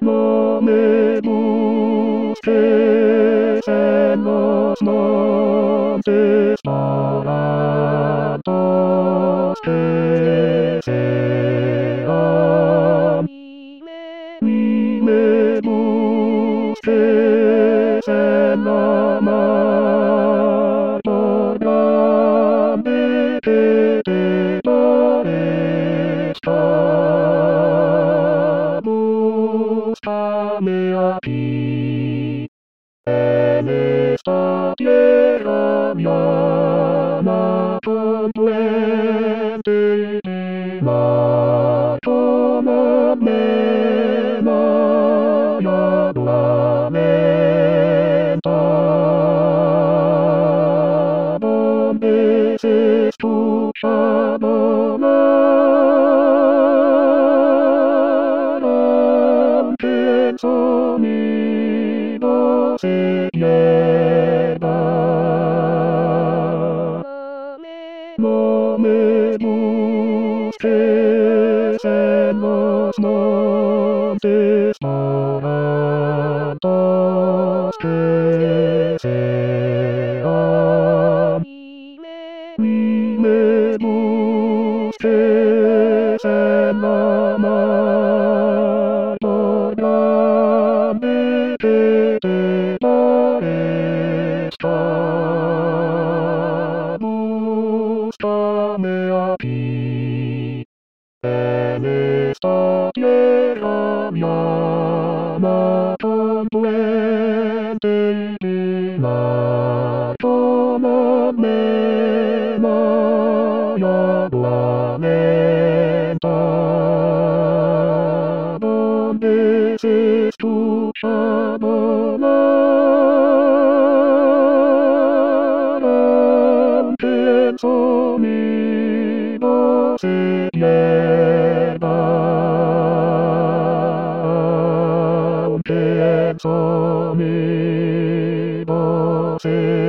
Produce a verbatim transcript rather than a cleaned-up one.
No me busques en los montes para tos que sean. Ni me busques en la mar por grande que te parezca. Búscame aquí, en esta tierra llana completa y divina, tómame y lamenta. Donde se escucha aunque el sonido se pierda. No me busques en los montes para tos que sean. Ni me busques en la mar por grande que te parezca. Búscame aquí, en esta tierra llana completa y divina, tómame y lamenta. Donde se escucha aunque el sonido se pierda, aunque el sonido se